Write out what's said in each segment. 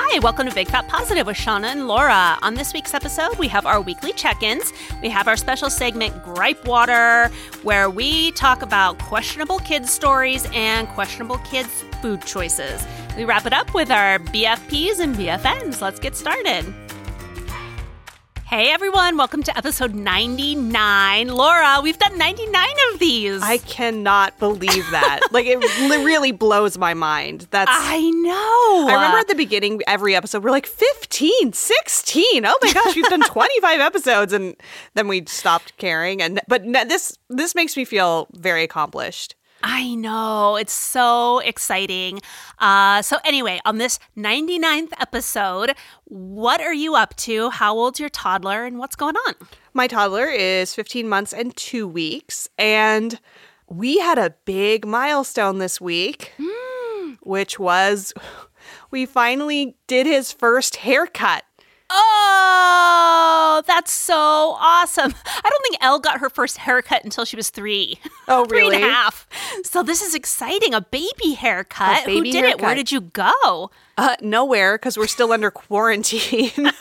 Hi, welcome to Big Fat Positive with Shauna and Laura. On this week's episode, we have our weekly check-ins. We have our special segment, Gripe Water, where we talk about questionable kids stories and questionable kids food choices. We wrap it up with our BFPs and BFNs. Let's get started. Hey everyone, welcome to episode 99. Laura, we've done 99 of these. I cannot believe that. Like, it really blows my mind. I know. I remember at the beginning, every episode, we're like, 15, 16. Oh my gosh, we've done 25 episodes. And then we stopped caring. But this makes me feel very accomplished. I know. It's so exciting. So anyway, on this 99th episode, what are you up to? How old's your toddler and what's going on? My toddler is 15 months and 2 weeks. And we had a big milestone this week, which was we finally did his first haircut. Oh, that's so awesome. I don't think Elle got her first haircut until she was 3. Oh, really? 3.5. So this is exciting. A baby haircut. Who did it? Where did you go? Nowhere, because we're still under quarantine.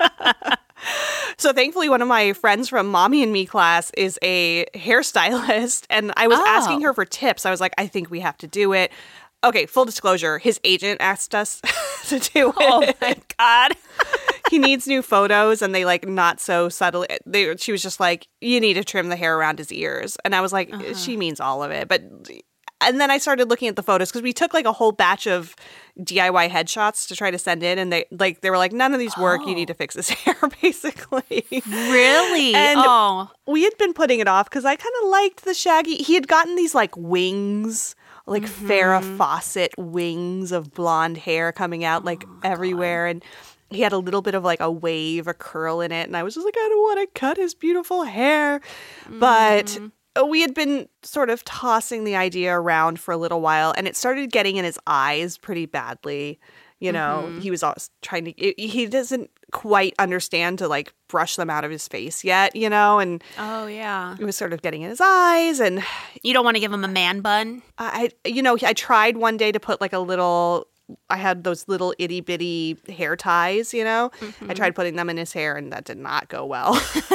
So thankfully, one of my friends from Mommy and Me class is a hairstylist, and I was asking her for tips. I was like, I think we have to do it. Okay, full disclosure, his agent asked us to do it. Oh my God. He needs new photos, and they not so subtle. She was just like, you need to trim the hair around his ears. And I was like, she means all of it. And then I started looking at the photos because we took a whole batch of DIY headshots to try to send in. And they were like, none of these work. You need to fix his hair, basically. Really? And we had been putting it off because I kind of liked the shaggy. He had gotten these wings. Farrah Fawcett wings of blonde hair coming out everywhere. God. And he had a little bit of a wave, a curl in it. And I was just like, I don't want to cut his beautiful hair. But we had been sort of tossing the idea around for a little while. And it started getting in his eyes pretty badly. You know, he was always trying to, he doesn't quite understand to brush them out of his face yet, and oh yeah, it was sort of getting in his eyes. And you don't want to give him a man bun? I tried one day to put I had those little itty bitty hair ties, I tried putting them in his hair and that did not go well.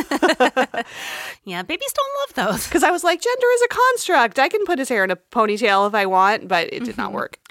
Yeah, babies don't love those. Because I was like, gender is a construct. I can put his hair in a ponytail if I want, but it did not work.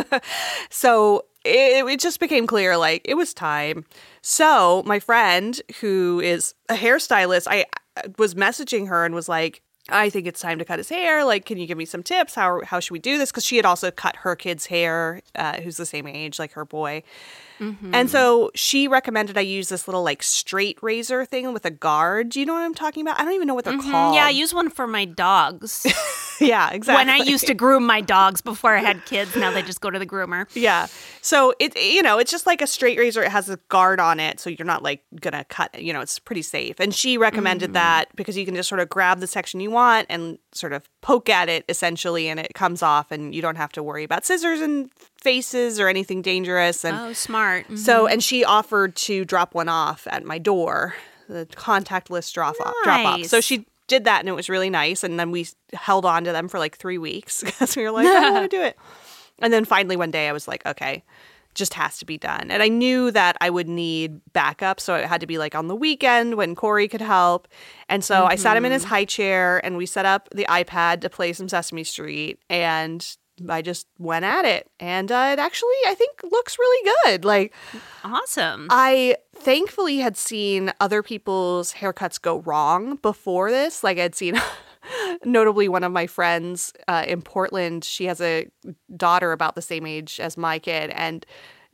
So it just became clear, it was time. So my friend, who is a hairstylist, I was messaging her and was like, I think it's time to cut his hair. Can you give me some tips? How should we do this? Because she had also cut her kid's hair, who's the same age, her boy. And so she recommended I use this little straight razor thing with a guard. Do you know what I'm talking about? I don't even know what they're called. Yeah, I use one for my dogs. Yeah, exactly. When I used to groom my dogs before I had kids, now they just go to the groomer. Yeah. So it's just like a straight razor. It has a guard on it, so you're not gonna cut. It's pretty safe. And she recommended that because you can just sort of grab the section you want and sort of poke at it essentially, and it comes off, and you don't have to worry about scissors and faces or anything dangerous. And smart. So, and she offered to drop one off at my door, the contactless drop off. So she did that, and it was really nice. And then we held on to them for 3 weeks because we were like, I don't want to do it. And then finally one day I was like, okay, just has to be done. And I knew that I would need backup, so it had to be on the weekend when Corey could help. And so I sat him in his high chair, and we set up the iPad to play some Sesame Street, and I just went at it. And it actually, I think, looks really good. Awesome. I thankfully had seen other people's haircuts go wrong before this. I'd seen notably one of my friends in Portland, she has a daughter about the same age as my kid, and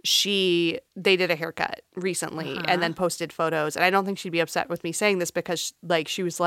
they did a haircut recently and then posted photos. And I don't think she'd be upset with me saying this because she was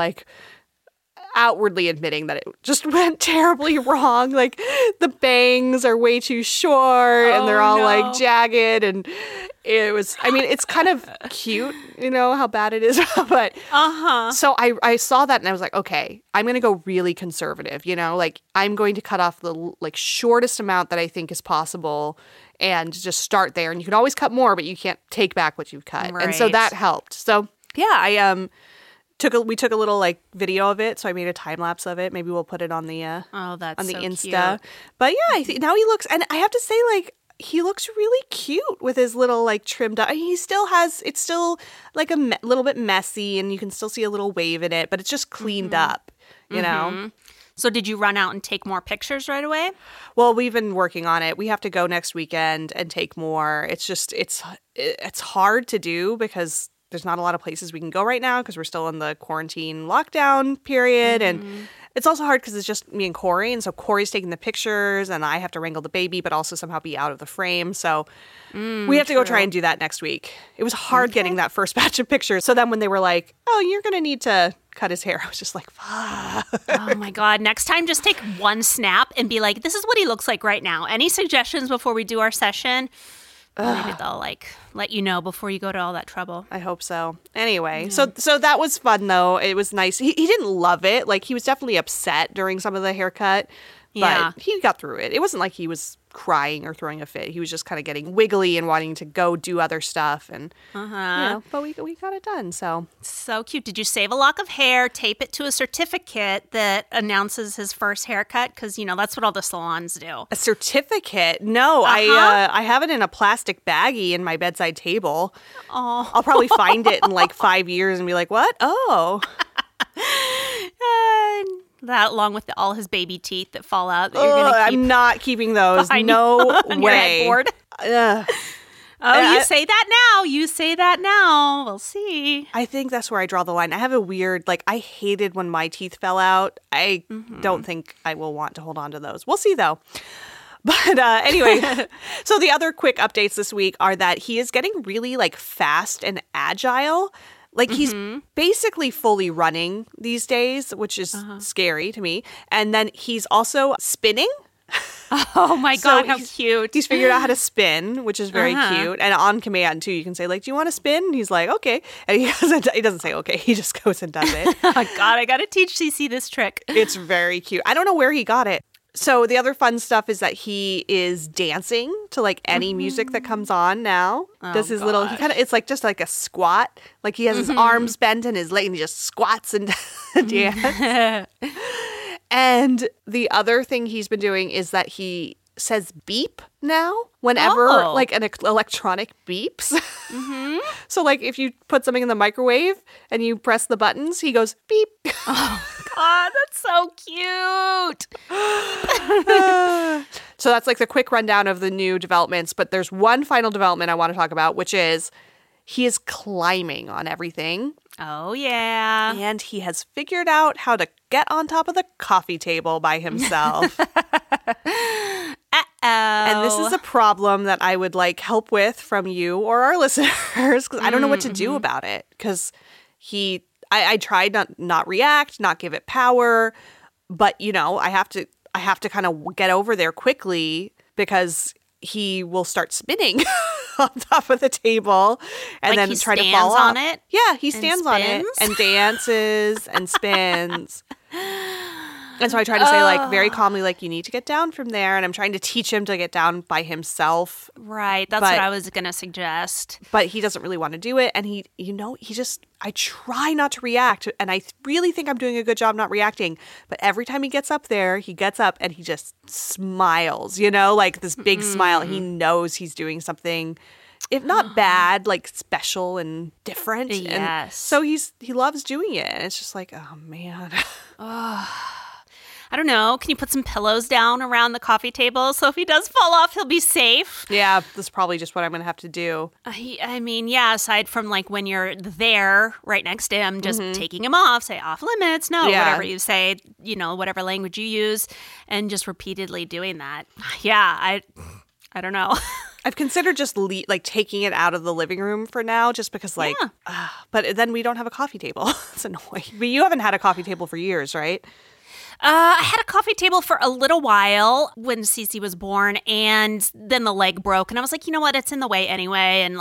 outwardly admitting that it just went terribly wrong. The bangs are way too short and they're all jagged, and it was, it's kind of cute, how bad it is. But so I saw that and I was like, okay, I'm going to go really conservative, I'm going to cut off the shortest amount that I think is possible and just start there. And you can always cut more, but you can't take back what you've cut. Right. And so that helped. So yeah, I we took a little video of it, so I made a time lapse of it. Maybe we'll put it on the that's on the so Insta. Cute. But yeah, now he looks, and I have to say he looks really cute with his little like trimmed up. He still has, it's still like a little bit messy and you can still see a little wave in it, but it's just cleaned up, you know? So did you run out and take more pictures right away? Well, we've been working on it. We have to go next weekend and take more. It's just, it's hard to do because there's not a lot of places we can go right now because we're still in the quarantine lockdown period. And it's also hard because it's just me and Corey. And so Corey's taking the pictures and I have to wrangle the baby, but also somehow be out of the frame. So we have to go try and do that next week. It was hard getting that first batch of pictures. So then when they were like, oh, you're going to need to cut his hair, I was just like, fuck. Oh my God. Next time, just take one snap and be like, this is what he looks like right now. Any suggestions before we do our session? Maybe they'll like let you know before you go to all that trouble. I hope so. Anyway, so that was fun though. It was nice. He didn't love it. Like he was definitely upset during some of the haircut, but he got through it. It wasn't like he was crying or throwing a fit. He was just kind of getting wiggly and wanting to go do other stuff. And but we got it done. So cute. Did you save a lock of hair, tape it to a certificate that announces his first haircut? Because that's what all the salons do. A certificate? No, I have it in a plastic baggie in my bedside table. Oh, I'll probably find it in like 5 years and be like, what? Oh. That along with all his baby teeth that fall out. That you're gonna keep I'm not keeping those. No way. Your headboard. You say that now. You say that now. We'll see. I think that's where I draw the line. I have a weird, I hated when my teeth fell out. I don't think I will want to hold on to those. We'll see though. But anyway, so the other quick updates this week are that he is getting really fast and agile. He's basically fully running these days, which is scary to me. And then he's also spinning. Oh my God, how cute. He's figured out how to spin, which is very cute. And on command, too, you can say, do you want to spin? And he's like, okay. And he doesn't say okay. He just goes and does it. Oh God, I got to teach CC this trick. It's very cute. I don't know where he got it. So the other fun stuff is that he is dancing to any music that comes on now. Does his little, it's just like a squat. He has his arms bent and his leg and he just squats and dance. And the other thing he's been doing is that he says beep now whenever an electronic beeps. So if you put something in the microwave and you press the buttons, he goes beep. Oh God, that's so cute. So that's the quick rundown of the new developments. But there's one final development I want to talk about, which is he is climbing on everything. Oh, yeah. And he has figured out how to get on top of the coffee table by himself. And this is a problem that I would like help with from you or our listeners because I don't know what to do about it. Because I tried not react, not give it power, but I have to kind of get over there quickly because he will start spinning on top of the table and then try to fall on off. it. Yeah, he stands on it and dances and spins. And so I try to say very calmly, you need to get down from there. And I'm trying to teach him to get down by himself. Right. That's what I was going to suggest. But he doesn't really want to do it. And I try not to react. And I really think I'm doing a good job not reacting. But every time he gets up there, he gets up and he just smiles, this big smile. He knows he's doing something, if not bad, special and different. Yes. And so he loves doing it. And it's just oh, man. I don't know. Can you put some pillows down around the coffee table so if he does fall off, he'll be safe? Yeah, that's probably just what I'm going to have to do. Aside from when you're there right next to him, just taking him off, say off limits, whatever you say, whatever language you use, and just repeatedly doing that. Yeah, I don't know. I've considered just taking it out of the living room for now, just because but then we don't have a coffee table. It's annoying. But you haven't had a coffee table for years, right? I had a coffee table for a little while when Cece was born, and then the leg broke, and I was like, you know what? It's in the way anyway, and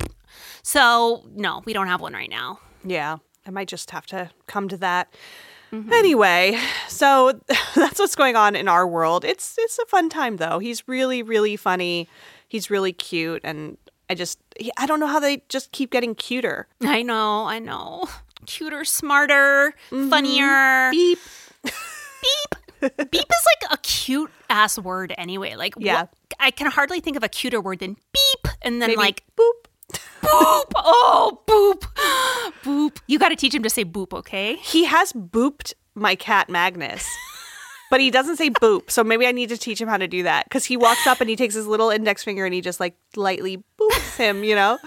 so no, we don't have one right now. Yeah, I might just have to come to that. Anyway, so that's what's going on in our world. It's a fun time, though. He's really, really funny. He's really cute, and I don't know how they just keep getting cuter. I know. Cuter, smarter, funnier. Beep. Beep. Beep is a cute ass word anyway. Yeah. I can hardly think of a cuter word than beep. And then Maybe like boop. boop. Oh, boop. Boop. You got to teach him to say boop, okay? He has booped my cat Magnus. But he doesn't say boop, so maybe I need to teach him how to do that. Because he walks up and he takes his little index finger and he just like lightly boops him, you know?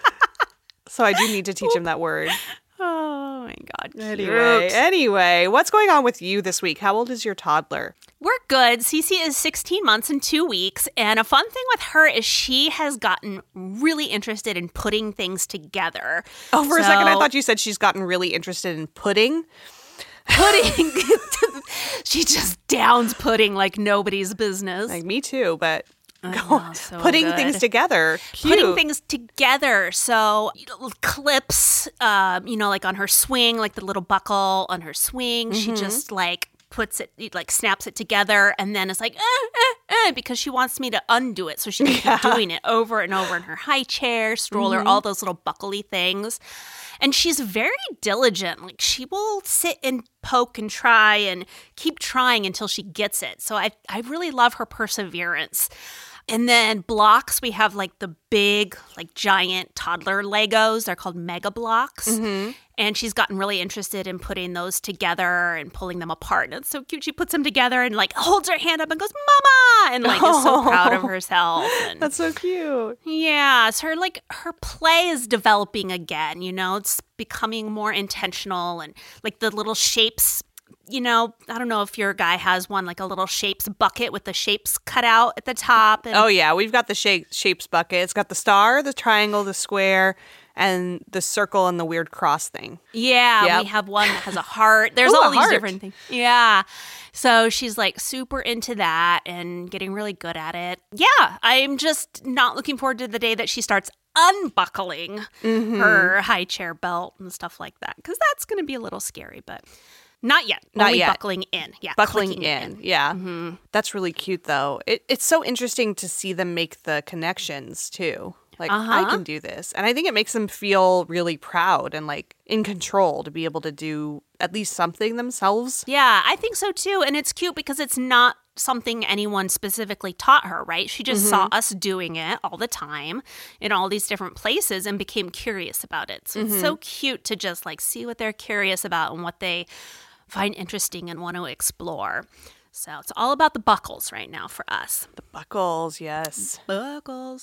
So I do need to teach him that word. Oh my God. Anyway, what's going on with you this week? How old is your toddler? We're good. Cece is 16 months and 2 weeks. And a fun thing with her is she has gotten really interested in putting things together. Oh, for a second, I thought you said she's gotten really interested in pudding. Pudding. She just downs pudding like nobody's business. Like me too, but so putting good. things together. Cute. Putting things together. So clips, like on her swing, like the little buckle on her swing. She just like puts it, like snaps it together, and then it's like, because she wants me to undo it. So she can keep doing it over and over in her high chair, stroller, all those little buckly things. And she's very diligent. Like she will sit and poke and try and keep trying until she gets it. So I really love her perseverance. And then blocks, we have like the big, like giant toddler Legos. They're called Mega Blocks. And she's gotten really interested in putting those together and pulling them apart. And it's so cute. She puts them together and like holds her hand up and goes, "Mama!" And like is so proud of herself. And that's so cute. yeah, so her play is developing again. It's becoming more intentional and like the little shapes. I don't know if your guy has one, like a little shapes bucket with the shapes cut out at the top. And oh, yeah. We've got the shapes bucket. It's got the star, the triangle, the square, and the circle and the weird cross thing. Yeah, we have one that has a heart. There's all these heart. different things. Yeah. So she's like super into that and getting really good at it. Yeah, I'm just not looking forward to the day that she starts unbuckling her high chair belt and stuff like that, because that's going to be a little scary, but... Not yet. Not Only yet. Buckling in. Yeah. Buckling in. Yeah. That's really cute, though. It's so interesting to see them make the connections, too. Like, I can do this. And I think it makes them feel really proud and, like, in control to be able to do at least something themselves. Yeah, I think so, too. And it's cute because it's not something anyone specifically taught her, right? She just saw us doing it all the time in all these different places and became curious about it. So it's so cute to just, like, see what they're curious about and what they find interesting and want to explore. So it's all about the buckles right now for us. The buckles, yes. Buckles.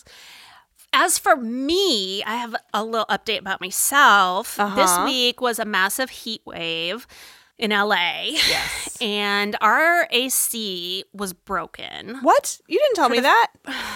As for me, I have a little update about myself. This week was a massive heat wave in LA. Yes. And our AC was broken. What? You didn't tell me that.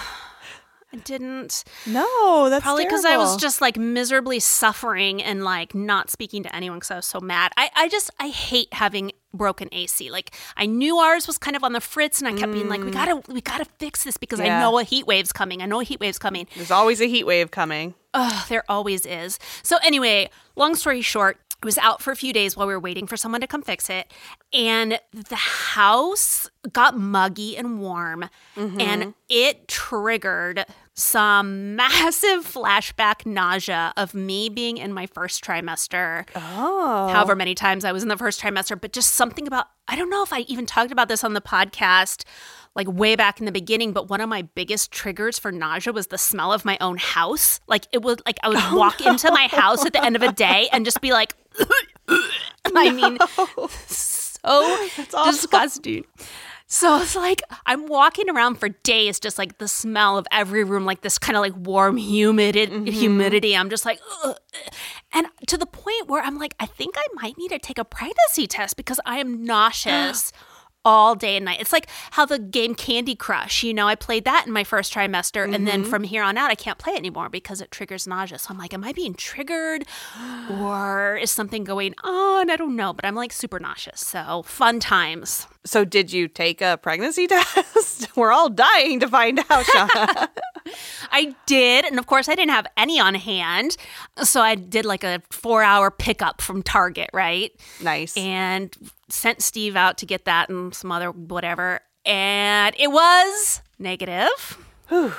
I didn't. No, that's probably because I terrible. was just like miserably suffering and like not speaking to anyone because I was so mad. I hate having broken AC. Like I knew ours was kind of on the fritz, and I kept being like, we gotta fix this because I know a heat wave's coming. There's always a heat wave coming. Oh, there always is. So anyway, long story short, it was out for a few days while we were waiting for someone to come fix it. And the house got muggy and warm. And it triggered some massive flashback nausea of me being in my first trimester. Oh. However many times I was in the first trimester. But just something about, I don't know if I even talked about this on the podcast like way back in the beginning, but one of my biggest triggers for nausea was the smell of my own house. Like it was like I would walk into my house at the end of a day and just be like, I mean, so disgusting. So it's like I'm walking around for days, just like the smell of every room, like this kind of like warm, humidity. I'm just like, ugh. And to the point where I'm like, I think I might need to take a pregnancy test because I am nauseous all day and night. It's like how the game Candy Crush, I played that in my first trimester, and then from here on out, I can't play it anymore because it triggers nausea. So I'm like, am I being triggered or is something going on? I don't know, but I'm like super nauseous. So fun times. So did you take a pregnancy test? We're all dying to find out, Shauna. I did. And of course, I didn't have any on hand. So I did like a 4-hour pickup from Target, right? Nice. And sent Steve out to get that and some other whatever. And it was negative. I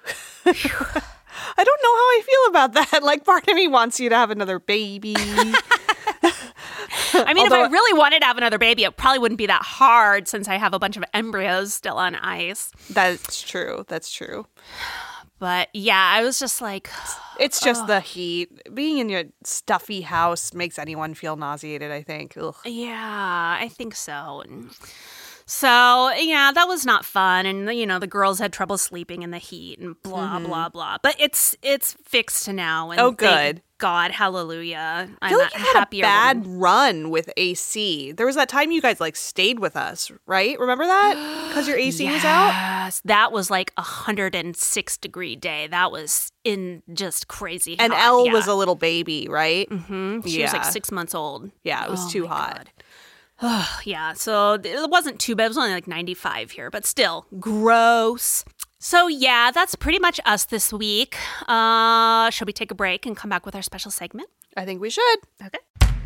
don't know how I feel about that. Like, part of me wants you to have another baby. I mean, if I really wanted to have another baby, it probably wouldn't be that hard since I have a bunch of embryos still on ice. That's true. That's true. But yeah, I was just like... It's just the heat. Being in your stuffy house makes anyone feel nauseated, I think. Ugh. Yeah, I think so. So, yeah, that was not fun. And, the girls had trouble sleeping in the heat and blah, blah, blah. But it's fixed now. And good. Thank God, hallelujah. I feel like you had a bad run with AC. There was that time you guys, stayed with us, right? Remember that? Because your AC was out? Yes, that was like a 106-degree day. That was just crazy hot. And Elle was a little baby, right? Mm-hmm. She was 6 months old. Yeah, it was too hot. God. Oh, yeah, so it wasn't too bad. It was only 95 here, but still gross. So yeah, that's pretty much us this week. Shall we take a break and come back with our special segment? I think we should. Okay.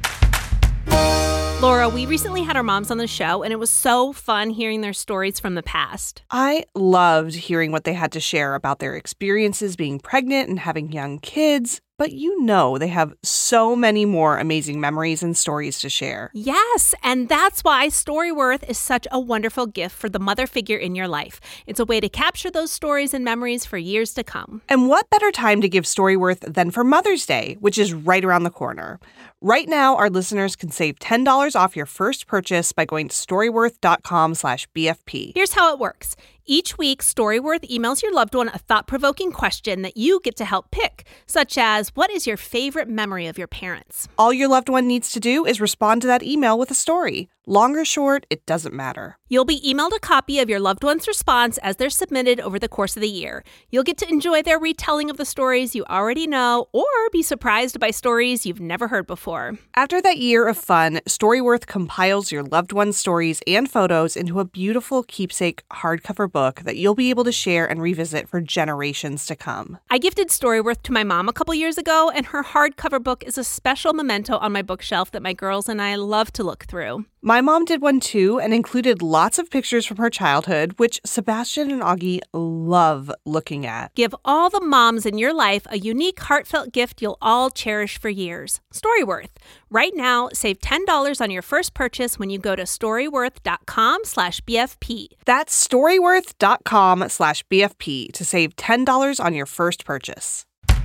Laura, we recently had our moms on the show, and it was so fun hearing their stories from the past. I loved hearing what they had to share about their experiences being pregnant and having young kids. But they have so many more amazing memories and stories to share. Yes, and that's why Storyworth is such a wonderful gift for the mother figure in your life. It's a way to capture those stories and memories for years to come. And what better time to give Storyworth than for Mother's Day, which is right around the corner. Right now, our listeners can save $10 off your first purchase by going to storyworth.com/BFP. Here's how it works. Each week, Storyworth emails your loved one a thought-provoking question that you get to help pick, such as, what is your favorite memory of your parents? All your loved one needs to do is respond to that email with a story. Long or short, it doesn't matter. You'll be emailed a copy of your loved one's response as they're submitted over the course of the year. You'll get to enjoy their retelling of the stories you already know or be surprised by stories you've never heard before. After that year of fun, Storyworth compiles your loved one's stories and photos into a beautiful keepsake hardcover book that you'll be able to share and revisit for generations to come. I gifted Storyworth to my mom a couple years ago, and her hardcover book is a special memento on my bookshelf that my girls and I love to look through. My mom did one too and included lots of pictures from her childhood, which Sebastian and Augie love looking at. Give all the moms in your life a unique, heartfelt gift you'll all cherish for years. Storyworth. Right now, save $10 on your first purchase when you go to storyworth.com/BFP. That's storyworth.com/BFP to save $10 on your first purchase.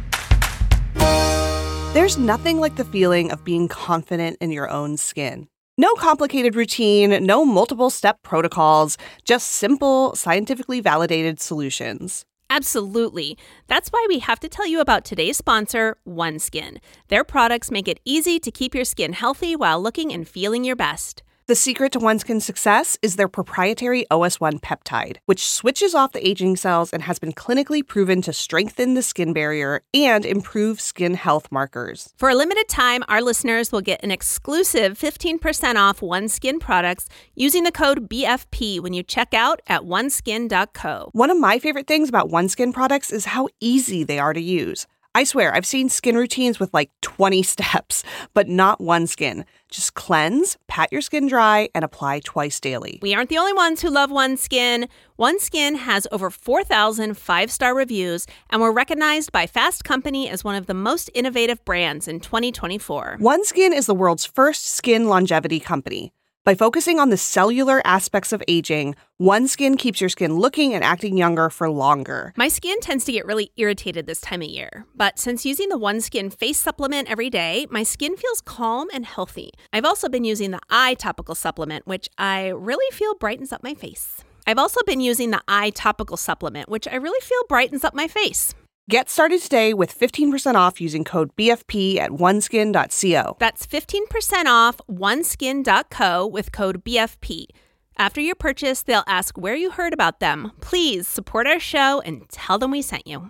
There's nothing like the feeling of being confident in your own skin. No complicated routine, no multiple-step protocols, just simple, scientifically validated solutions. Absolutely. That's why we have to tell you about today's sponsor, OneSkin. Their products make it easy to keep your skin healthy while looking and feeling your best. The secret to OneSkin's success is their proprietary OS1 peptide, which switches off the aging cells and has been clinically proven to strengthen the skin barrier and improve skin health markers. For a limited time, our listeners will get an exclusive 15% off OneSkin products using the code BFP when you check out at oneskin.co. One of my favorite things about OneSkin products is how easy they are to use. I swear, I've seen skin routines with 20 steps, but not OneSkin. Just cleanse, pat your skin dry, and apply twice daily. We aren't the only ones who love OneSkin. OneSkin has over 4,000 five-star reviews and were recognized by Fast Company as one of the most innovative brands in 2024. OneSkin is the world's first skin longevity company. By focusing on the cellular aspects of aging, OneSkin keeps your skin looking and acting younger for longer. My skin tends to get really irritated this time of year, but since using the OneSkin face supplement every day, my skin feels calm and healthy. I've also been using the eye topical supplement, which I really feel brightens up my face. I've also been using the eye topical supplement, which I really feel brightens up my face. Get started today with 15% off using code BFP at oneskin.co. That's 15% off oneskin.co with code BFP. After your purchase, they'll ask where you heard about them. Please support our show and tell them we sent you.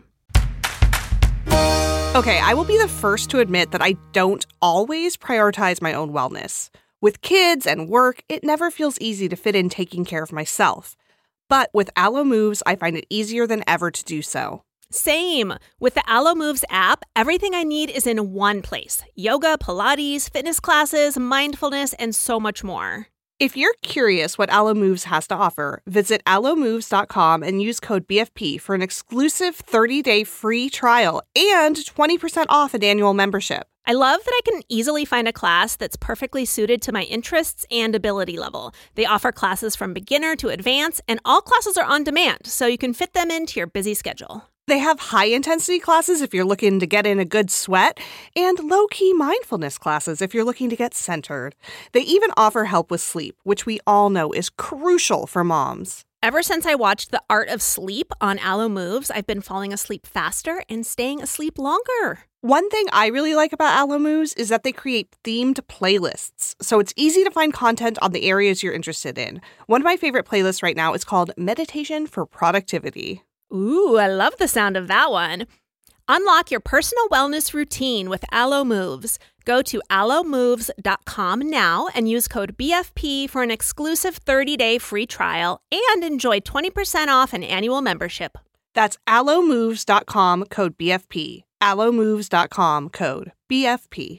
Okay, I will be the first to admit that I don't always prioritize my own wellness. With kids and work, it never feels easy to fit in taking care of myself. But with Alo Moves, I find it easier than ever to do so. Same. With the Alo Moves app, everything I need is in one place. Yoga, Pilates, fitness classes, mindfulness, and so much more. If you're curious what Alo Moves has to offer, visit alomoves.com and use code BFP for an exclusive 30-day free trial and 20% off an annual membership. I love that I can easily find a class that's perfectly suited to my interests and ability level. They offer classes from beginner to advanced, and all classes are on demand, so you can fit them into your busy schedule. They have high-intensity classes if you're looking to get in a good sweat, and low-key mindfulness classes if you're looking to get centered. They even offer help with sleep, which we all know is crucial for moms. Ever since I watched The Art of Sleep on Alo Moves, I've been falling asleep faster and staying asleep longer. One thing I really like about Alo Moves is that they create themed playlists, so it's easy to find content on the areas you're interested in. One of my favorite playlists right now is called Meditation for Productivity. Ooh, I love the sound of that one. Unlock your personal wellness routine with Alo Moves. Go to alomoves.com now and use code BFP for an exclusive 30-day free trial and enjoy 20% off an annual membership. That's alomoves.com, code BFP. alomoves.com, code BFP.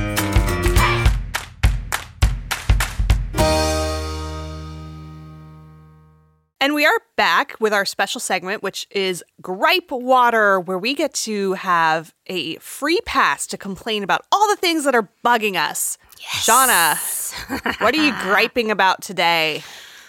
And we are back with our special segment, which is Gripe Water, where we get to have a free pass to complain about all the things that are bugging us. Yes. Shauna, what are you griping about today?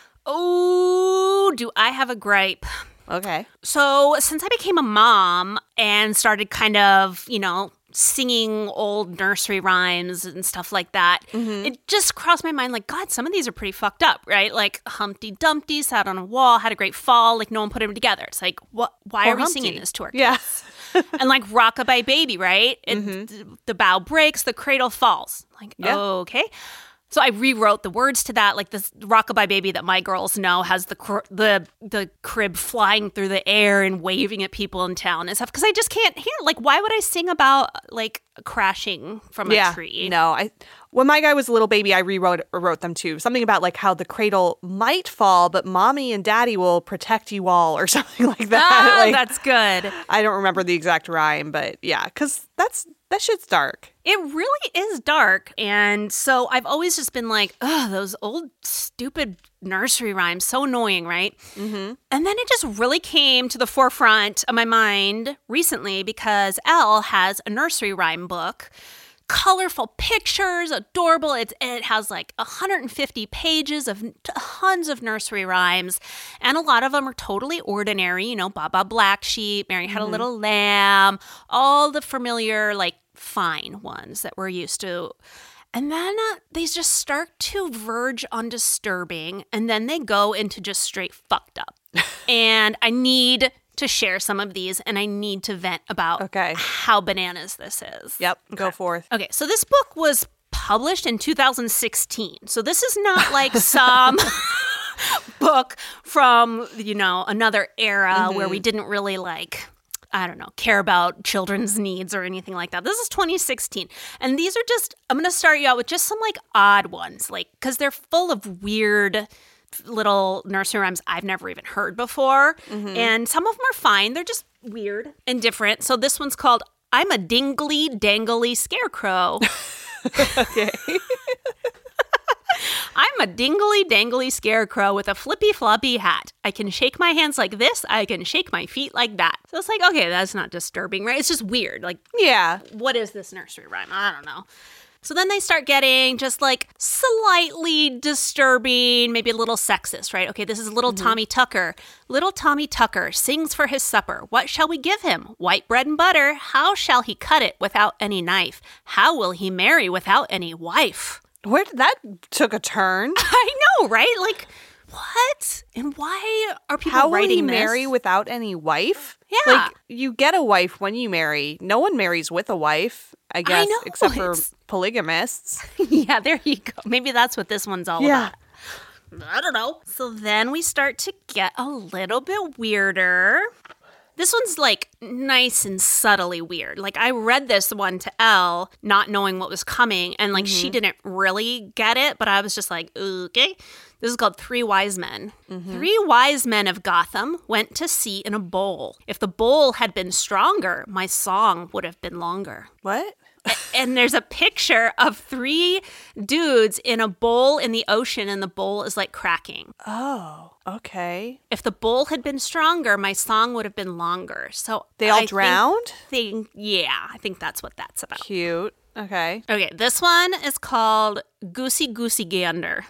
Oh, do I have a gripe? Okay. So since I became a mom and started kind of, singing old nursery rhymes and stuff like that, it just crossed my mind, like, God, some of these are pretty fucked up, right? Like Humpty Dumpty sat on a wall, had a great fall, like no one put him together. It's like, what? Why are we singing this to our kids? Yeah. And like Rockabye Baby, right? And the bough breaks, the cradle falls. Like, okay. So I rewrote the words to that, like this Rockabye Baby that my girls know has the crib flying through the air and waving at people in town and stuff, because I just can't hear. Like, why would I sing about like crashing from a tree? No, when my guy was a little baby, I wrote them too. Something about like how the cradle might fall, but mommy and daddy will protect you all, or something like that. Like, that's good. I don't remember the exact rhyme, but yeah, because that shit's dark. It really is dark. And so I've always just been like, ugh, those old stupid nursery rhymes, so annoying, right? And then it just really came to the forefront of my mind recently because Elle has a nursery rhyme book. Colorful pictures, adorable. It has like 150 pages of tons of nursery rhymes, and a lot of them are totally ordinary. Baba Black Sheep, Mary Had a Little Lamb, all the familiar, like, fine ones that we're used to. And then they just start to verge on disturbing, and then they go into just straight fucked up. And I need to share some of these, and I need to vent about how bananas this is. Yep, go forth. Okay, so this book was published in 2016. So this is not like some book from, another era where we didn't really care about children's needs or anything like that. This is 2016. And these are just, I'm going to start you out with just some like odd ones, like, because they're full of weird little nursery rhymes I've never even heard before. And some of them are fine. They're just weird and different. So this one's called I'm a Dingly Dangly Scarecrow. Okay. I'm a dingly dangly scarecrow with a flippy floppy hat. I can shake my hands like this. I can shake my feet like that. So it's like, okay, that's not disturbing, right? It's just weird. Like, yeah, what is this nursery rhyme? I don't know. So then they start getting just like slightly disturbing, maybe a little sexist, right? Okay, this is little Tommy Tucker. Little Tommy Tucker sings for his supper. What shall we give him? White bread and butter. How shall he cut it without any knife? How will he marry without any wife? Where did that took a turn? I know, right? Like, what? And why are people How writing will he this? marry without any wife? Yeah. Like, you get a wife when you marry. No one marries with a wife, I guess, know, except for polygamists. Yeah, there you go. Maybe that's what this one's all about. I don't know. So then we start to get a little bit weirder. This one's like nice and subtly weird. Like I read this one to Elle, not knowing what was coming, and like she didn't really get it, but I was just like, okay. This is called Three Wise Men. 3 wise men of Gotham went to sea in a bowl. If the bowl had been stronger, my song would have been longer. What? And there's a picture of 3 dudes in a bowl in the ocean, and the bowl is like cracking. Oh, okay. If the bowl had been stronger, my song would have been longer. So they all drowned? Yeah, I think that's what that's about. Cute. Okay. Okay, this one is called Goosey Goosey Gander.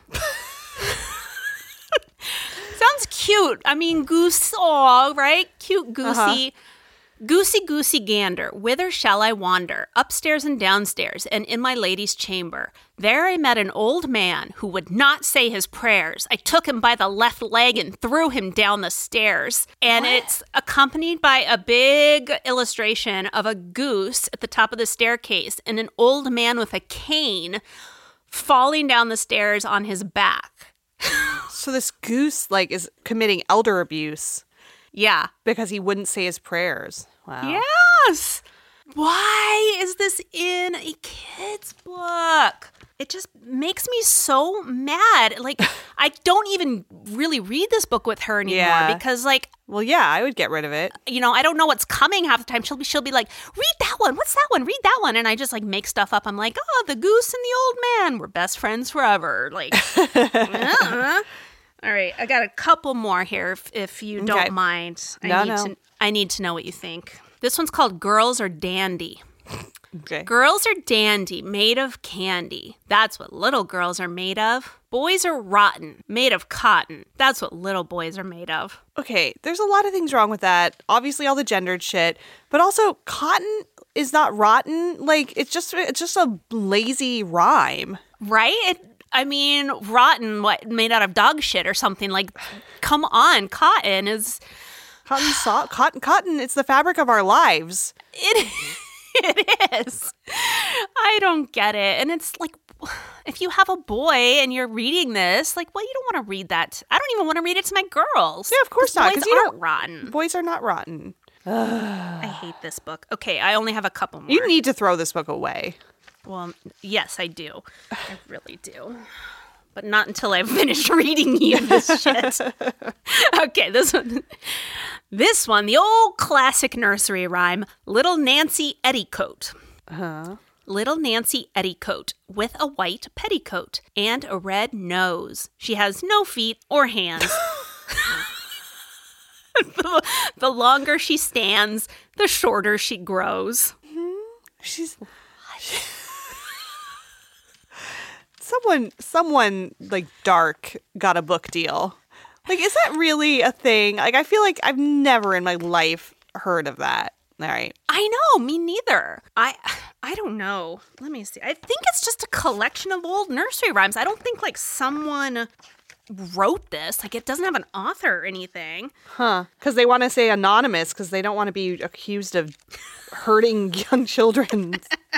Sounds cute. I mean, goose, aw, right? Cute goosey. Goosey Goosey Gander, whither shall I wander? Upstairs and downstairs, and in my lady's chamber. There I met an old man who would not say his prayers. I took him by the left leg and threw him down the stairs. And it's accompanied by a big illustration of a goose at the top of the staircase and an old man with a cane falling down the stairs on his back. So this goose, like, is committing elder abuse Yeah. because he wouldn't say his prayers. Wow. Yes. Why is this in a kid's book? It just makes me so mad. Like, I don't even really read this book with her anymore because, like, Well, yeah, I would get rid of it. you know, I don't know what's coming half the time. She'll be like, read that one. What's that one? Read that one. And I just like make stuff up. I'm like, oh, the goose and the old man. We're best friends forever. Like, All right, I got a couple more here if you don't mind. I need to know what you think. This one's called Girls Are Dandy. Okay. Girls are dandy, made of candy. That's what little girls are made of. Boys are rotten, made of cotton. That's what little boys are made of. Okay, there's a lot of things wrong with that. Obviously, all the gendered shit, but also cotton is not rotten. Like it's just a lazy rhyme. Right? I mean, rotten, what, made out of dog shit or something. Like, come on, cotton is... Cotton, it's the fabric of our lives. It is. I don't get it. And it's like, if you have a boy and you're reading this, like, well, you don't want to read that. I don't even want to read it to my girls. Yeah, of course not. Boys aren't rotten. Boys are not rotten. I hate this book. Okay, I only have a couple more. You need to throw this book away. Well, yes, I do. I really do. But not until I've finished reading you this shit. Okay, this one, the old classic nursery rhyme, Little Nancy Etticoat. Little Nancy Etticoat with a white petticoat and a red nose. She has no feet or hands. The longer she stands, the shorter she grows. She's... Someone like dark got a book deal. Like, is that really a thing? Like, I feel like I've never in my life heard of that. All right. I know, me neither. I don't know. Let me see. I think it's just a collection of old nursery rhymes. I don't think like someone wrote this. Like, it doesn't have an author or anything. Huh. Because they want to say anonymous because they don't want to be accused of hurting young children.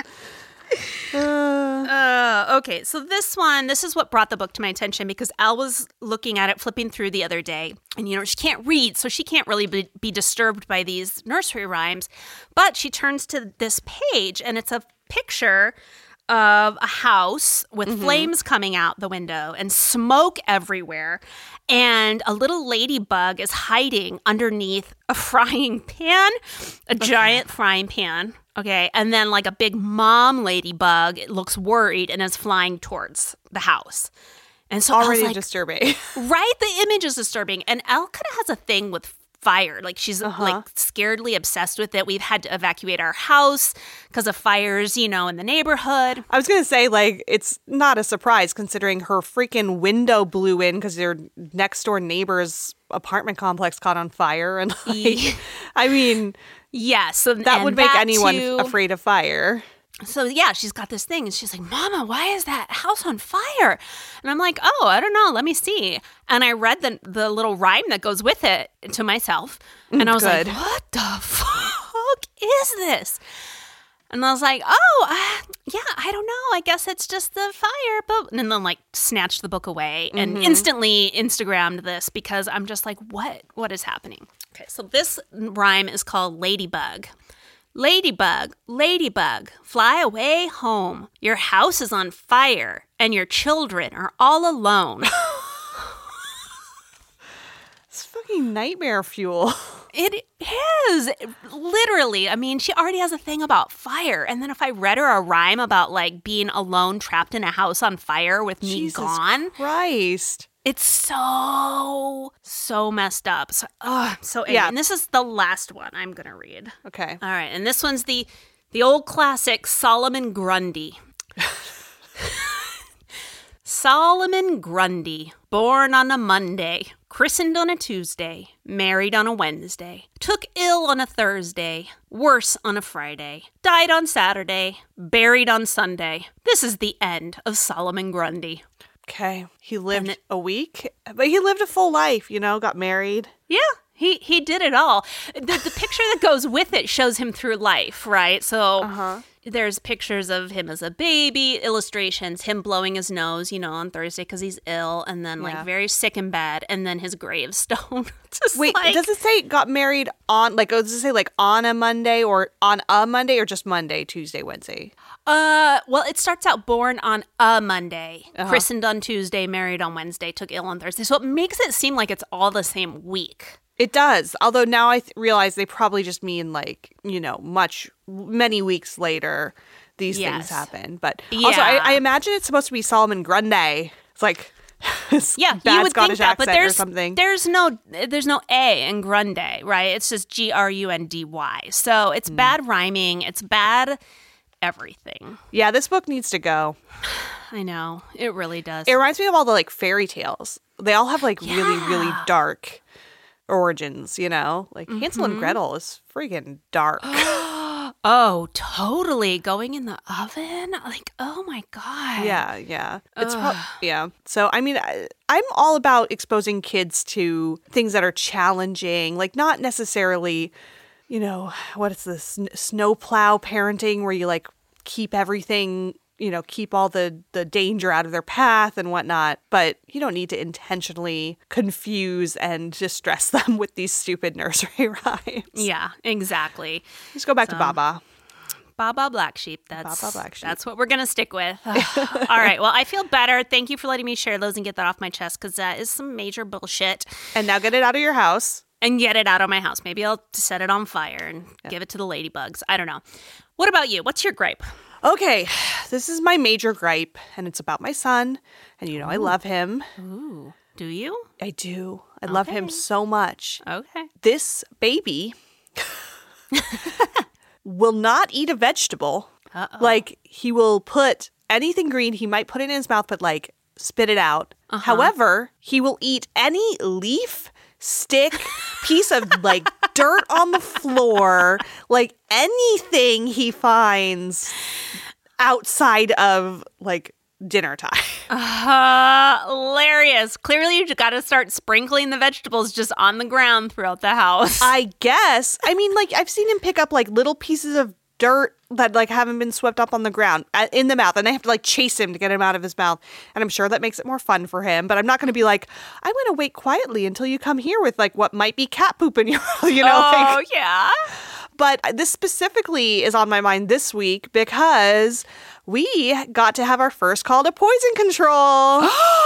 Okay, so this is what brought the book to my attention because Elle was looking at it, flipping through the other day. And, you know, she can't read, so she can't really be disturbed by these nursery rhymes. But she turns to this page, and it's a picture of a house with flames coming out the window and smoke everywhere. And a little ladybug is hiding underneath a frying pan, a giant frying pan. Okay, and then like a big mom ladybug, it looks worried and is flying towards the house. And so already I was like, disturbing. Right? The image is disturbing. And Elle kind of has a thing with fire. Like she's like scaredly obsessed with it. We've had to evacuate our house because of fires, you know, in the neighborhood. I was going to say, like, it's not a surprise considering her freaking window blew in because your next door neighbor's apartment complex caught on fire. And like, I mean... Yeah, so that would make anyone afraid of fire. So yeah, she's got this thing and she's like, Mama, why is that house on fire? And I'm like, oh, I don't know. Let me see. And I read the little rhyme that goes with it to myself. And I was like, what the fuck is this? And I was like, yeah, I don't know. I guess it's just the fire. But and then like snatched the book away and instantly Instagrammed this because I'm just like, what is happening? Okay, so this rhyme is called Ladybug. Ladybug, ladybug, fly away home. Your house is on fire and your children are all alone. It's fucking nightmare fuel. It is. Literally. I mean, she already has a thing about fire. And then if I read her a rhyme about like being alone, trapped in a house on fire with me gone. Christ. It's so messed up. So angry. And this is the last one I'm going to read. Okay. All right. And this one's the The old classic Solomon Grundy. Solomon Grundy, born on a Monday, christened on a Tuesday, married on a Wednesday, took ill on a Thursday, worse on a Friday, died on Saturday, buried on Sunday. This is the end of Solomon Grundy. Okay. He lived a week, but he lived a full life, got married. Yeah. He did it all. The picture that goes with it shows him through life, right? So there's pictures of him as a baby, illustrations, him blowing his nose, on Thursday because he's ill, and then very sick in bed, and then his gravestone. Wait, does it say got married on, does it say on a Monday or on a Monday or just Monday, Tuesday, Wednesday? Well, it starts out born on a Monday, christened on Tuesday, married on Wednesday, took ill on Thursday. So it makes it seem like it's all the same week. It does. Although now I realize they probably just mean many weeks later these things happen. But also I imagine it's supposed to be Solomon Grundy. It's like you bad would Scottish think that, but accent or something. There's no A in Grundy, right? It's just Grundy. So it's bad rhyming. It's bad everything. Yeah, this book needs to go. I know. It really does. It reminds me of all the fairy tales. They all have really, really dark origins, Hansel and Gretel is freaking dark. Oh, totally. Going in the oven? Oh my God. Yeah. It's So, I'm all about exposing kids to things that are challenging, not necessarily, what is this, snowplow parenting where you keep everything, keep all the danger out of their path and whatnot. But you don't need to intentionally confuse and distress them with these stupid nursery rhymes. Yeah, exactly. Just go back to Baba. Baba Black Sheep. That's Baba Black Sheep. That's what we're going to stick with. All right. Well, I feel better. Thank you for letting me share those and get that off my chest because that is some major bullshit. And now get it out of your house. And get it out of my house. Maybe I'll set it on fire and give it to the ladybugs. I don't know. What about you? What's your gripe? Okay, this is my major gripe, and it's about my son, and I love him. Ooh, do you? I do. I love him so much. Okay. This baby will not eat a vegetable. Uh-oh. He will put anything green, he might put it in his mouth, but spit it out. However, he will eat any leaf, stick, piece of dirt on the floor, anything he finds outside of dinner time. Hilarious. Clearly you got to start sprinkling the vegetables just on the ground throughout the house. I guess. I've seen him pick up little pieces of dirt that haven't been swept up on the ground in the mouth, and I have to chase him to get him out of his mouth, and I'm sure that makes it more fun for him, but I'm not going to be I'm going to wait quietly until you come here with what might be cat poop in your Yeah. But this specifically is on my mind this week because we got to have our first call to poison control.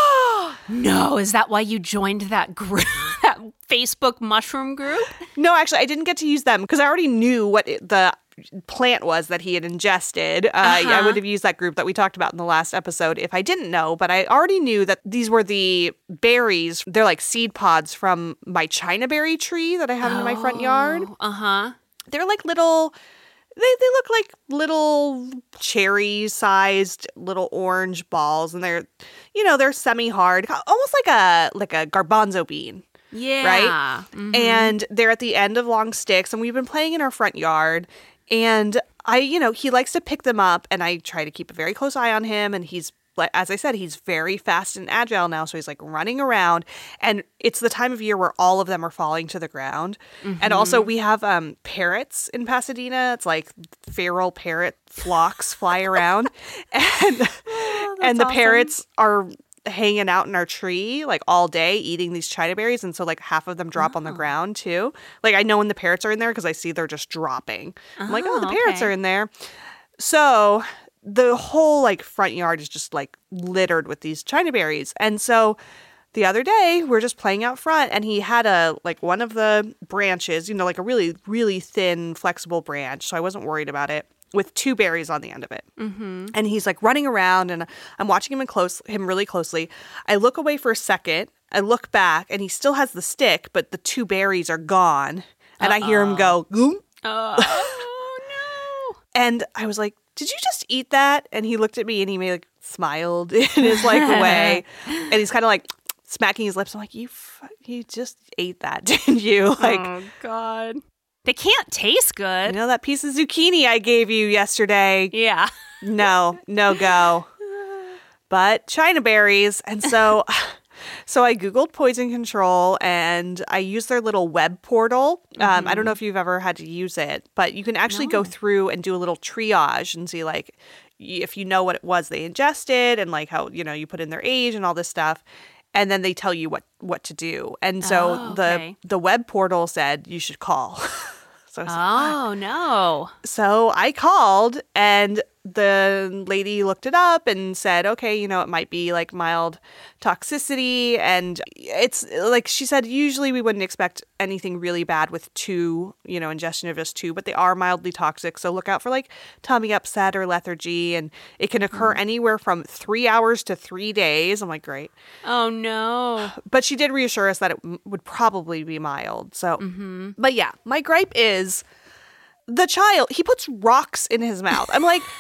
No, is that why you joined that group, that Facebook mushroom group? No, actually, I didn't get to use them because I already knew what the plant was that he had ingested. I would have used that group that we talked about in the last episode if I didn't know, but I already knew that these were the berries. They're seed pods from my China berry tree that I have in my front yard. They're little, they look like little cherry-sized little orange balls, and they're, they're semi-hard, almost like a garbanzo bean. Yeah. Right? Mm-hmm. And they're at the end of long sticks, and we've been playing in our front yard, and he likes to pick them up, and I try to keep a very close eye on him, and he's, as I said, he's very fast and agile now, so he's running around, and it's the time of year where all of them are falling to the ground. And also we have parrots in Pasadena. It's feral parrot flocks fly around, and the parrots are hanging out in our tree all day eating these China berries, and so half of them drop on the ground too. I know when the parrots are in there because I see they're just dropping. I'm the parrots are in there. So the whole like front yard is just like littered with these China berries. And so the other day we're just playing out front, and he had a like one of the branches, you know, like a really, really thin, flexible branch. So I wasn't worried about it, with 2 berries on the end of it. Mm-hmm. And he's like running around, and I'm watching him really closely. I look away for a second. I look back, and he still has the stick, but the 2 berries are gone. And I hear him go, goom. Oh, no. And I was like, did you just eat that? And he looked at me and he smiled in his way. And he's kind of like smacking his lips. I'm like, you just ate that, didn't you? Oh, God. They can't taste good. You know that piece of zucchini I gave you yesterday? Yeah. No go. But China berries. And so I Googled poison control and I used their little web portal. I don't know if you've ever had to use it, but you can actually go through and do a little triage and see if you know what it was they ingested and how, you put in their age and all this stuff. And then they tell you what to do. And so the web portal said you should call. So I was like, no. So I called and the lady looked it up and said, okay, it might be mild toxicity. And it's she said, usually we wouldn't expect anything really bad with ingestion of just 2, but they are mildly toxic. So look out for tummy upset or lethargy. And it can occur anywhere from 3 hours to 3 days. I'm like, great. Oh, no. But she did reassure us that it would probably be mild. So, But yeah, my gripe is the child, he puts rocks in his mouth. I'm like,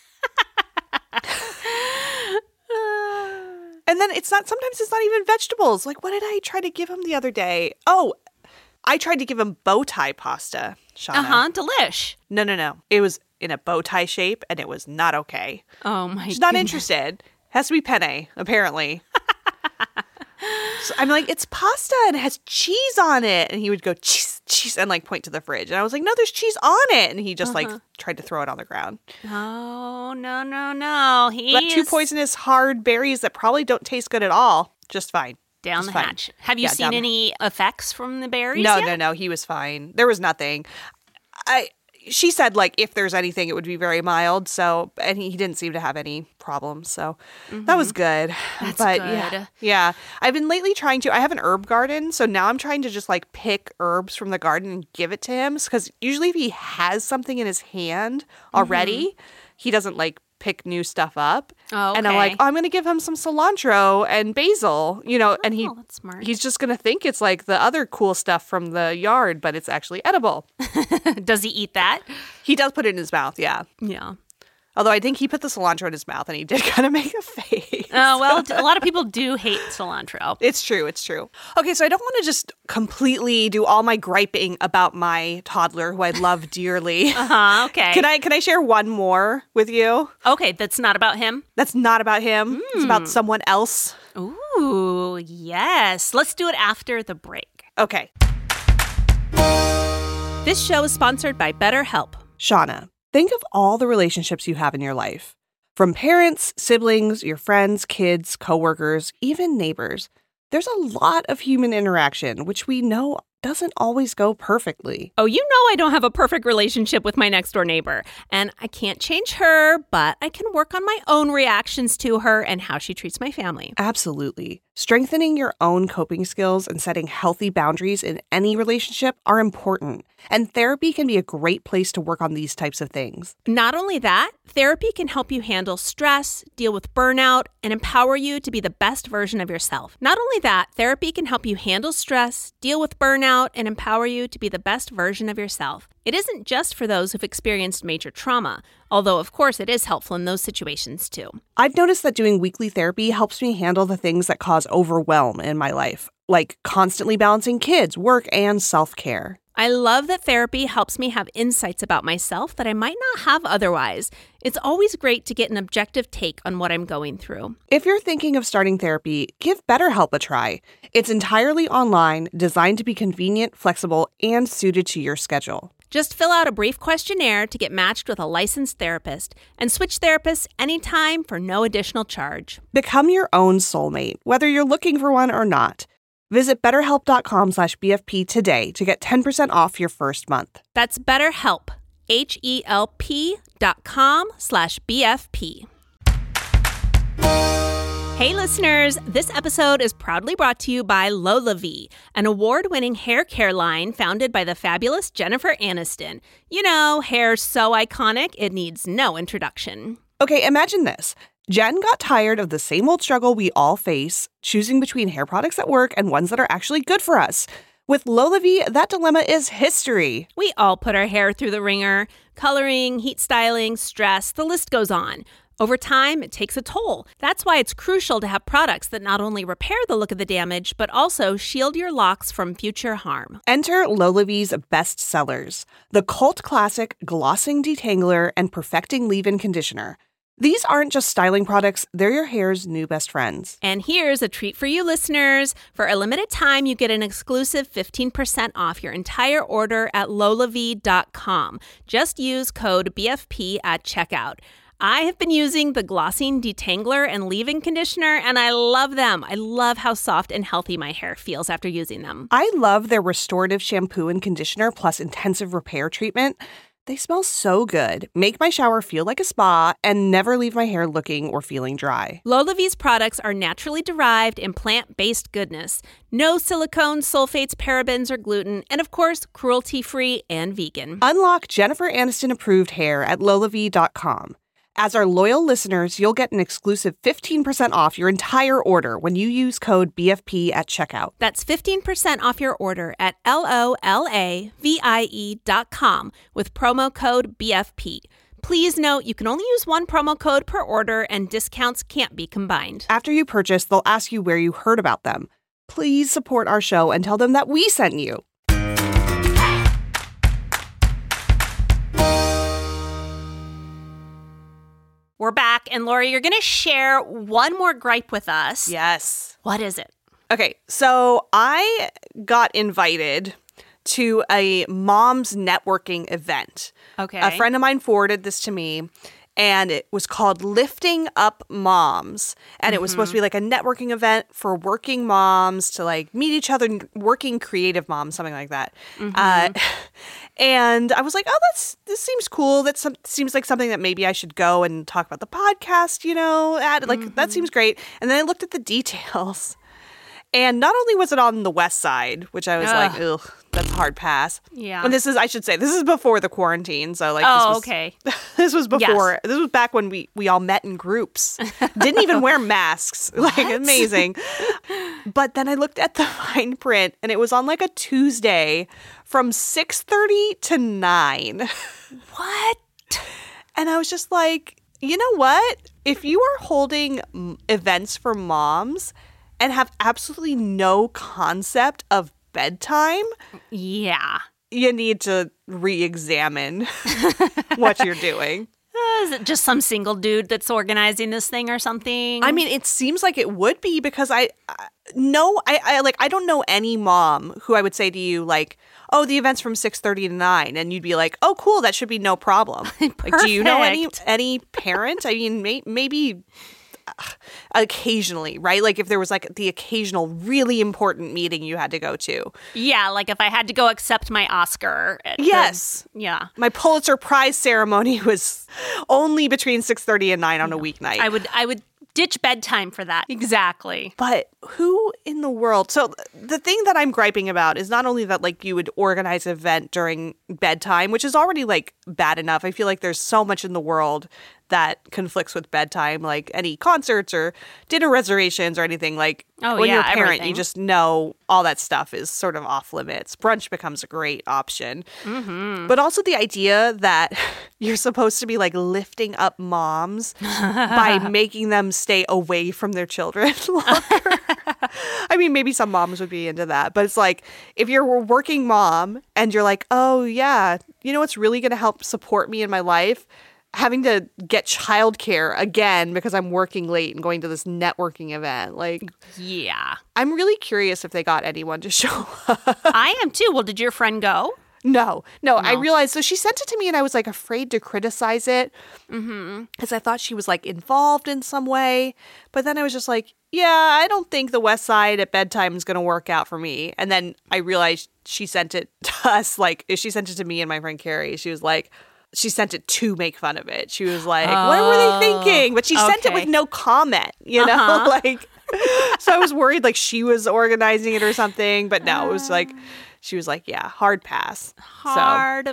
and then sometimes it's not even vegetables. What did I try to give him the other day? Oh, I tried to give him bow tie pasta, Shauna. Delish. No. It was in a bow tie shape and it was not okay. Oh my She's not interested. Has to be penne, apparently. So I'm like, it's pasta and it has cheese on it. And he would go, cheese, and point to the fridge. And I was like, no, there's cheese on it. And he just tried to throw it on the ground. Oh, no. But 2 poisonous hard berries that probably don't taste good at all. Just fine. Down the hatch. Have you seen any effects from the berries yet? No. He was fine. There was nothing. She said, if there's anything, it would be very mild. So, and he didn't seem to have any problems. So that was good. That's good. Yeah. I've been lately I have an herb garden. So now I'm trying to just pick herbs from the garden and give it to him. Because usually if he has something in his hand already, he doesn't pick new stuff up. Oh, okay. And I'm like, I'm going to give him some cilantro and basil, and that's smart. He's just going to think it's the other cool stuff from the yard, but it's actually edible. Does he eat that? He does put it in his mouth, yeah. Yeah. Although I think he put the cilantro in his mouth and he did kind of make a face. Oh, well, a lot of people do hate cilantro. It's true. Okay, so I don't want to just completely do all my griping about my toddler who I love dearly. Okay. Can I share one more with you? Okay, that's not about him? That's not about him. It's about someone else. Ooh, yes. Let's do it after the break. Okay. This show is sponsored by BetterHelp. Shauna, think of all the relationships you have in your life. From parents, siblings, your friends, kids, coworkers, even neighbors. There's a lot of human interaction, which we know doesn't always go perfectly. Oh, you know I don't have a perfect relationship with my next door neighbor. And I can't change her, but I can work on my own reactions to her and how she treats my family. Absolutely. Strengthening your own coping skills and setting healthy boundaries in any relationship are important. And therapy can be a great place to work on these types of things. Not only that, therapy can help you handle stress, deal with burnout, and empower you to be the best version of yourself. Not only that, therapy can help you handle stress, deal with burnout, and empower you to be the best version of yourself. It isn't just for those who've experienced major trauma, although of course it is helpful in those situations too. I've noticed that doing weekly therapy helps me handle the things that cause overwhelm in my life, like constantly balancing kids, work, and self-care. I love that therapy helps me have insights about myself that I might not have otherwise. It's always great to get an objective take on what I'm going through. If you're thinking of starting therapy, give BetterHelp a try. It's entirely online, designed to be convenient, flexible, and suited to your schedule. Just fill out a brief questionnaire to get matched with a licensed therapist and switch therapists anytime for no additional charge. Become your own soulmate, whether you're looking for one or not. Visit BetterHelp.com/BFP today to get 10% off your first month. That's BetterHelp, HELP.com/BFP. Hey listeners, this episode is proudly brought to you by LolaVie, an award-winning hair care line founded by the fabulous Jennifer Aniston. You know, hair so iconic, it needs no introduction. Okay, imagine this. Jen got tired of the same old struggle we all face, choosing between hair products that work and ones that are actually good for us. With LolaVie, that dilemma is history. We all put our hair through the ringer. Coloring, heat styling, stress, the list goes on. Over time, it takes a toll. That's why it's crucial to have products that not only repair the look of the damage, but also shield your locks from future harm. Enter LolaVie's best sellers, the cult classic Glossing Detangler and Perfecting Leave-In Conditioner. These aren't just styling products, they're your hair's new best friends. And here's a treat for you listeners. For a limited time, you get an exclusive 15% off your entire order at lolavie.com. Just use code BFP at checkout. I have been using the Glossing Detangler and Leave-In Conditioner, and I love them. I love how soft and healthy my hair feels after using them. I love their restorative shampoo and conditioner plus intensive repair treatment. They smell so good, make my shower feel like a spa, and never leave my hair looking or feeling dry. LolaVie's products are naturally derived and plant-based goodness. No silicones, sulfates, parabens, or gluten, and of course, cruelty-free and vegan. Unlock Jennifer Aniston-approved hair at lolavie.com. As our loyal listeners, you'll get an exclusive 15% off your entire order when you use code BFP at checkout. That's 15% off your order at lolavie.com with promo code BFP. Please note you can only use one promo code per order and discounts can't be combined. After you purchase, they'll ask you where you heard about them. Please support our show and tell them that we sent you. We're back, and Laura, you're going to share one more gripe with us. Yes. What is it? Okay, so I got invited to a mom's networking event. Okay. A friend of mine forwarded this to me, and it was called Lifting Up Moms. And it was supposed to be like a networking event for working moms to like meet each other, working creative moms, something like that. And I was like, oh, this seems cool. That seems like something that maybe I should go and talk about the podcast, that seems great. And then I looked at the details. And not only was it on the west side, which I was like, ugh, that's a hard pass. Yeah. And this is before the quarantine. So like, okay. This was before, Yes. This was back when we all met in groups. Didn't even wear masks. Like, amazing. But then I looked at the fine print and it was on like a Tuesday from 6:30 to 9. What? And I was just like, you know what? If you are holding events for moms and have absolutely no concept of bedtime, Yeah. you need to re-examine what you're doing. Is it just some single dude that's organizing this thing or something? I mean, it seems like it would be because I don't know any mom who I would say to you like, oh, the event's from 6:30 to 9, and you'd be like, oh, cool, that should be no problem. Like, do you know any parent? I mean, maybe occasionally, right? Like if there was like the occasional really important meeting you had to go to. Yeah, like if I had to go accept my Oscar. Yes. Yeah. My Pulitzer Prize ceremony was only between 6:30 and 9 on a weeknight. I would ditch bedtime for that. Exactly. But who in the world? So the thing that I'm griping about is not only that like you would organize an event during bedtime, which is already like bad enough. I feel like there's so much in the world that conflicts with bedtime, like any concerts or dinner reservations or anything. Like when you're a parent, everything. you just know all that stuff is sort of off limits. Brunch becomes a great option. But also the idea that you're supposed to be like lifting up moms by making them stay away from their children longer. I mean, maybe some moms would be into that, but it's like if you're a working mom and you're like, oh yeah, you know what's really going to help support me in my life? Having to get childcare again because I'm working late and going to this networking event. Like, Yeah. I'm really curious if they got anyone to show up. I am too. Well, did your friend go? No, I realized. So she sent it to me and I was like afraid to criticize it because I thought she was like involved in some way. But then I was just like, yeah, I don't think the West Side at bedtime is going to work out for me. And then I realized she sent it to us. Like, she sent it to me and my friend Carrie. She was like, she sent it to make fun of it. She was like, what were they thinking? But she sent it with no comment, you know? Like, so I was worried like she was organizing it or something. But no, it was like, she was like, yeah, hard pass. Hard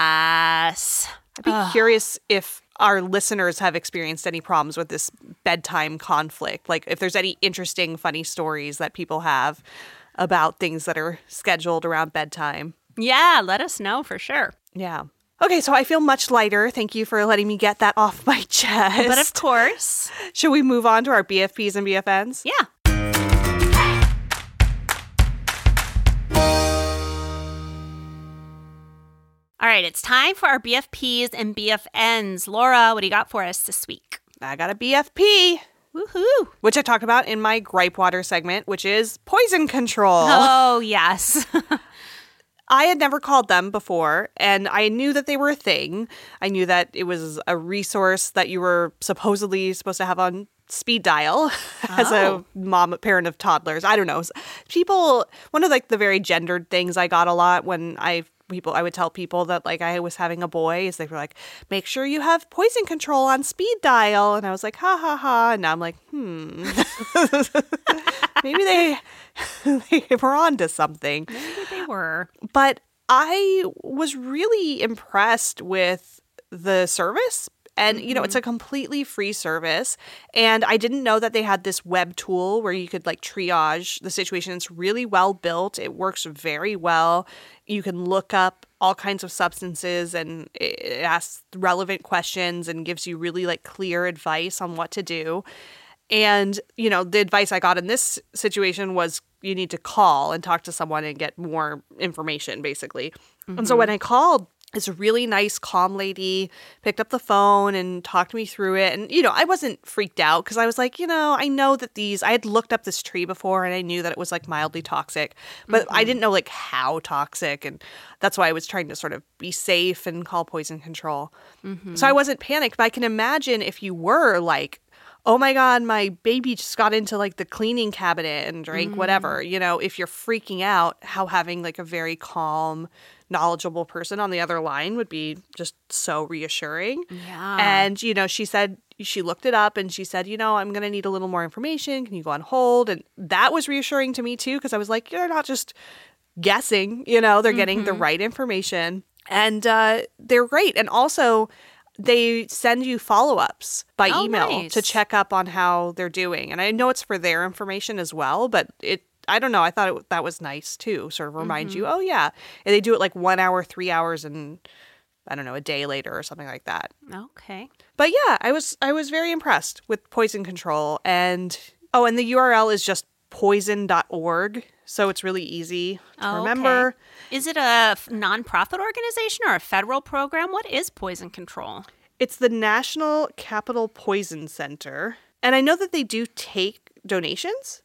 pass. I'd be curious if our listeners have experienced any problems with this bedtime conflict. Like if there's any interesting, funny stories that people have. about things that are scheduled around bedtime. Yeah, let us know for sure. Yeah. Okay, so I feel much lighter. Thank you for letting me get that off my chest. But of course. Should we move on to our BFPs and BFNs? Yeah. All right, it's time for our BFPs and BFNs. Laura, what do you got for us this week? I got a BFP. Woohoo! Which I talked about in my Gripe Water segment, which is poison control. Oh, yes. I had never called them before, and I knew that they were a thing. I knew that it was a resource that you were supposedly supposed to have on speed dial as a parent of toddlers. I don't know. People, one of like the very gendered things I got a lot when I would tell people that like I was having a boy is they were like, make sure you have poison control on speed dial. And I was like, ha ha ha. And now I'm like, maybe they were onto something. Maybe they were. But I was really impressed with the service. And, you know, it's a completely free service. And I didn't know that they had this web tool where you could like triage the situation. It's really well built. It works very well. You can look up all kinds of substances and it asks relevant questions and gives you really like clear advice on what to do. And, you know, the advice I got in this situation was you need to call and talk to someone and get more information, basically. And so when I called, this really nice, calm lady picked up the phone and talked me through it. And, you know, I wasn't freaked out because I was like, you know, I know that I had looked up this tree before and I knew that it was like mildly toxic, but I didn't know like how toxic. And that's why I was trying to sort of be safe and call poison control. So I wasn't panicked, but I can imagine if you were like, oh my God, my baby just got into like the cleaning cabinet and drank whatever, you know, if you're freaking out, how having like a very calm, knowledgeable person on the other line would be just so reassuring. Yeah. And, you know, she said, she looked it up and she said, you know, I'm going to need a little more information. Can you go on hold? And that was reassuring to me too, because I was like, you're not just guessing, you know, they're getting the right information. And they're great. And also, they send you follow-ups by email to check up on how they're doing. And I know it's for their information as well, but I don't know. I thought that was nice too, sort of remind you, oh yeah. And they do it like 1 hour, 3 hours, and I don't know, a day later or something like that. Okay. But yeah, I was very impressed with poison control. And the URL is just poison.org. So it's really easy to remember. Okay. Is it a nonprofit organization or a federal program? What is poison control? It's the National Capital Poison Center. And I know that they do take donations.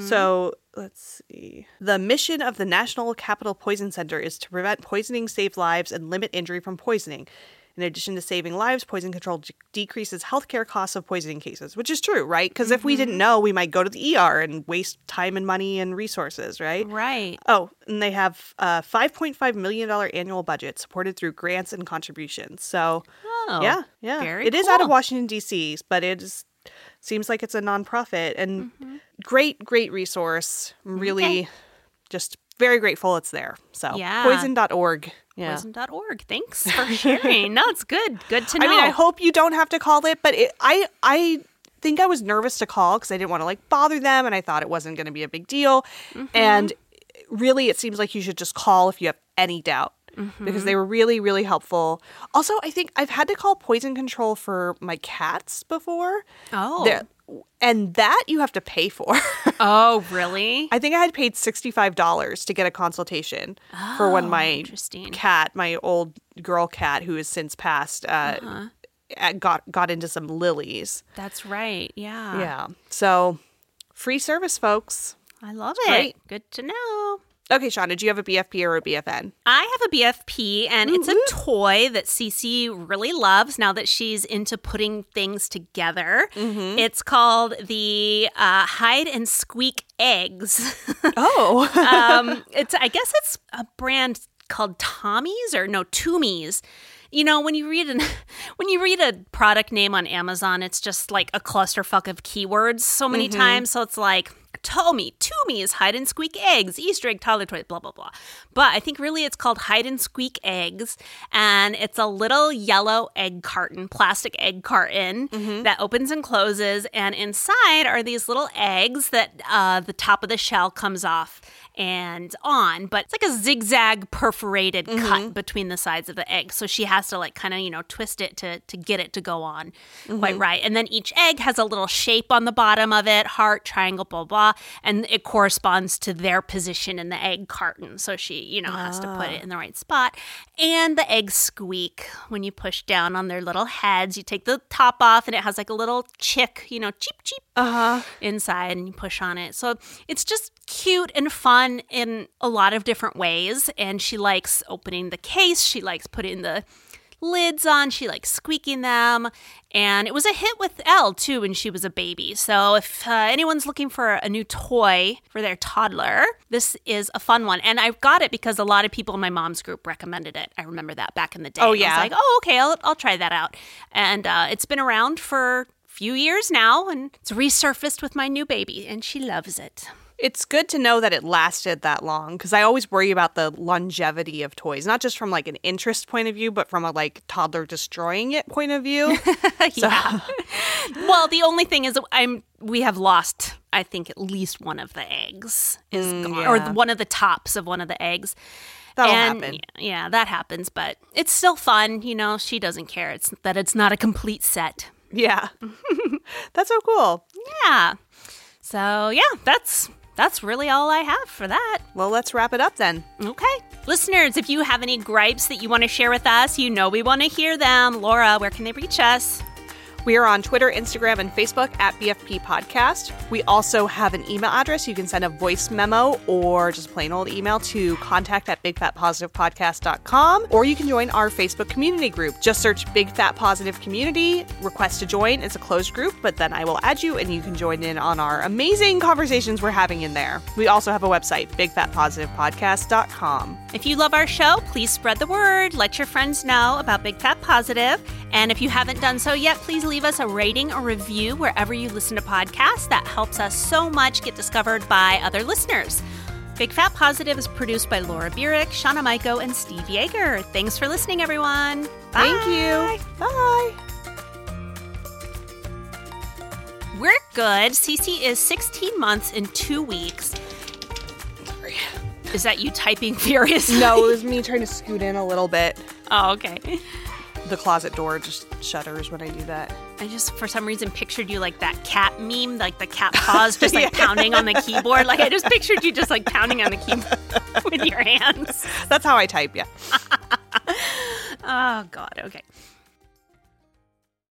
So let's see. The mission of the National Capital Poison Center is to prevent poisoning, save lives, and limit injury from poisoning. In addition to saving lives, poison control decreases healthcare costs of poisoning cases, which is true, right? Because if we didn't know, we might go to the ER and waste time and money and resources, right? Right. Oh, and they have a $5.5 million annual budget supported through grants and contributions. So, yeah. Very It is out of Washington, D.C., but seems like it's a nonprofit and great resource. I'm really just very grateful it's there. So, poison.org. Yeah. Poison.org. Thanks for sharing. No, it's good. Good to know. I mean, I hope you don't have to call it, but I think I was nervous to call because I didn't want to like bother them and I thought it wasn't going to be a big deal. And really, it seems like you should just call if you have any doubt because they were really, really helpful. Also, I think I've had to call poison control for my cats before. Oh. And that you have to pay for. Oh, really? I think I had paid $65 to get a consultation for when my cat, my old girl cat who has since passed, got into some lilies. That's right. Yeah. Yeah. So free service, folks. I love it. Great. Good to know. Okay, Shauna, do you have a BFP or a BFN? I have a BFP, and it's a toy that Cece really loves now that she's into putting things together. It's called the Hide and Squeak Eggs. Oh. I guess it's a brand called Toomies. You know, when you read a product name on Amazon, it's just like a clusterfuck of keywords so many times. So it's like Toomey's Hide and Squeak Eggs, Easter egg toddler toys, blah, blah, blah. But I think really it's called Hide and Squeak Eggs. And it's a little yellow egg carton, plastic egg carton that opens and closes. And inside are these little eggs that the top of the shell comes off and on. But it's like a zigzag perforated cut between the sides of the egg. So she has to like kind of, twist it to get it to go on quite right. And then each egg has a little shape on the bottom of it, heart, triangle, blah, blah. And it corresponds to their position in the egg carton. So she, has to put it in the right spot. And the eggs squeak when you push down on their little heads. You take the top off and it has like a little chick, cheep, cheep inside, and you push on it. So it's just cute and fun in a lot of different ways. And she likes opening the case. She likes putting the lids on. She likes squeaking them. And it was a hit with Elle, too, when she was a baby. So if anyone's looking for a new toy for their toddler, this is a fun one. And I got it because a lot of people in my mom's group recommended it. I remember that back in the day. Oh, yeah. I was like, okay, I'll try that out. And it's been around for a few years now, and it's resurfaced with my new baby, and she loves it. It's good to know that it lasted that long, because I always worry about the longevity of toys, not just from like an interest point of view, but from a like toddler destroying it point of view. Yeah. Well, the only thing is we have lost, I think, at least one of the eggs is gone, or one of the tops of one of the eggs. That'll happen. Yeah, that happens, but it's still fun. She doesn't care. It's not a complete set. Yeah. That's so cool. Yeah. So, yeah, that's really all I have for that. Well, let's wrap it up then. Okay. Listeners, if you have any gripes that you want to share with us, we want to hear them. Laura, where can they reach us? We are on Twitter, Instagram, and Facebook at BFP Podcast. We also have an email address. You can send a voice memo or just plain old email to contact@bigfatpositivepodcast.com, or you can join our Facebook community group. Just search Big Fat Positive Community, request to join. It's a closed group, but then I will add you and you can join in on our amazing conversations we're having in there. We also have a website, bigfatpositivepodcast.com. If you love our show, please spread the word. Let your friends know about Big Fat Positive. And if you haven't done so yet, please leave us a rating or review wherever you listen to podcasts. That helps us so much get discovered by other listeners. Big Fat Positive is produced by Laura Burek, Shauna Maiko, and Steve Yeager. Thanks for listening, everyone. Bye. Thank you. Bye. We're good. Cece is 16 months and 2 weeks. Sorry. Is that you typing furiously? No, it was me trying to scoot in a little bit. Oh, okay. The closet door just shudders when I do that. I just, for some reason, pictured you like that cat meme, like the cat paws just like pounding on the keyboard. Like I just pictured you just like pounding on the keyboard with your hands. That's how I type, yeah. Oh, God. Okay.